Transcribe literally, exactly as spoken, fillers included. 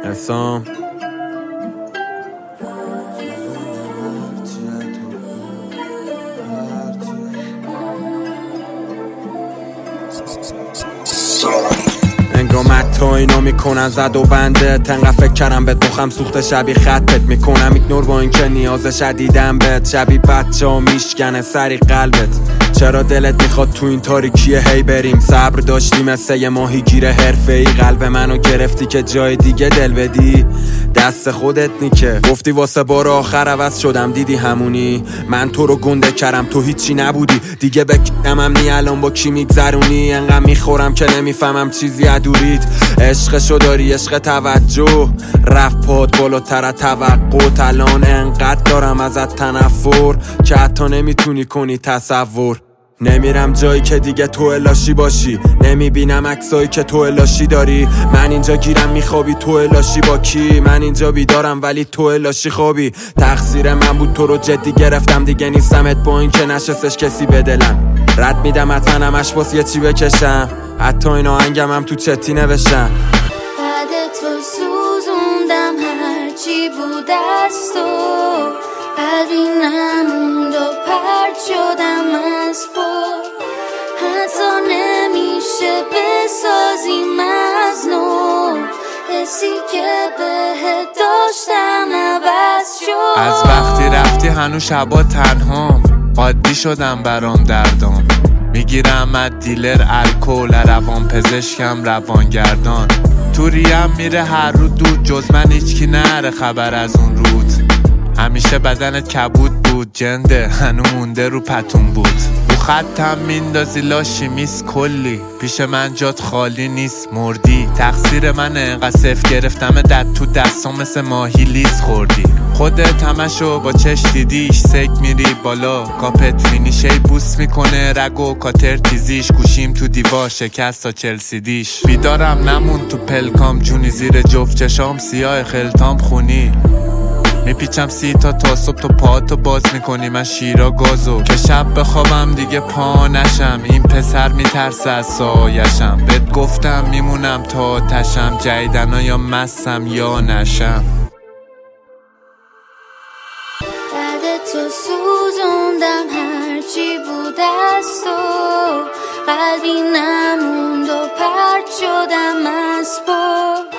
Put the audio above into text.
حسام انگامت تا اینا میکنن زد و بنده تنقه فکر کردم بهت بخم سوخت شبی خطت میکنم ایگنور با این که نیاز شدیدم بهت شبی بچه ها میشکنه سری قلبت چرا دلت میخواد تو این تاریکیه هی بریم صبر داشتی مثل یه ماهیگیر حرفه‌ای قلب منو گرفتی که جای دیگه دل بدی دست خودت نیکه گفتی واسه بار آخر عوض شدم دیدی همونی من تو رو گنده کردم تو هیچی نبودی دیگه بکیدم هم نی الان با کی میگذرونی انقدر میخورم که نمیفهمم چیزی ادورید عشقشو داری عشق توجه رفت پاد بالاتر از توقع الان انقدر دارم ازت تنفر که حتی نمیتونی کنی تصور نمیرم جایی که دیگه تو الاشی باشی نمیبینم عکسایی که تو الاشی داری من اینجا گیرم میخوابی تو الاشی با کی من اینجا بیدارم ولی تو الاشی خوابی تقصیر من بود تو رو جدی گرفتم دیگه نیستمت با این که نشستش کسی بدلم رد میدم حتما همش باز یه چی بکشم حتی این آهنگم هم تو چتی نوشتم بعد تو سوزوندم هرچی بود از تو قلبی نموند و پرد شدم از پا حتی نمیشه بسازیم از نو حسی که بهت داشتم عوض شد از وقتی رفتی هنو شبا تنهام عادی شدم برام دردام میگیرم از دیلر الکل روان پزشکم روانگردان تو ریم میره هر رو دود جز من هیچکی نره خبر از اون رود همیشه بدنت کبود بود جنده هنو مونده رو پتون بود رو خطم میندازی لاشی میس کلی پیش من جات خالی نیست مردی تقصیر منه انقدر صف گرفتم دد تو دستام مثل ماهی لیز خوردی خودت همشو با چش دیدیش سک میری بالا کاپت فینیشی بوس میکنه رگ و کاتر تیزیش گوشیم تو دیوار شکست تا چلسی دیش بیدارم نمون تو پلکام جونی زیر جفت چشام سیاه خلطام خونی میپیچم سی تا تا صبح تو پاتو باز میکنی من شیرا گازو که شب بخوابم دیگه پا نشم این پسر میترسه از سایشم بهت گفتم میمونم تا تشم جیدنا یا مستم یا نشم بعد تو سوزوندم هرچی بود از تو قلبی نموند و پرد شدم از پا